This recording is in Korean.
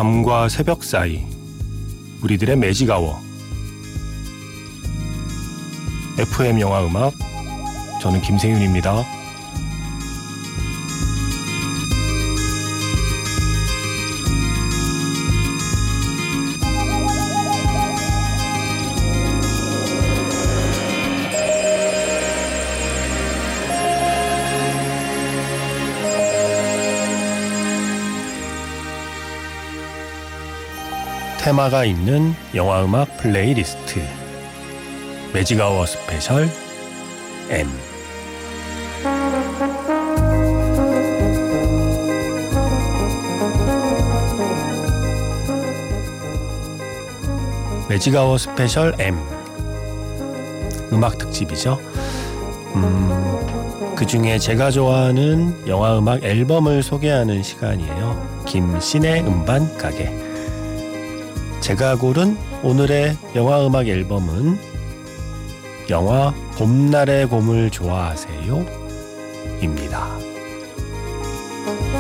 밤과 새벽 사이 우리들의 매직아워. FM 영화 음악, 저는 김세윤입니다. 테마가 있는 영화음악 플레이리스트 매직아워 스페셜 M. 매직아워 스페셜 M 음악 특집이죠. 그 중에 제가 좋아하는 영화음악 앨범을 소개하는 시간이에요. 김신의 음반 가게. 제가 고른 오늘의 영화음악 앨범은 영화 봄날의 곰을 좋아하세요? 입니다.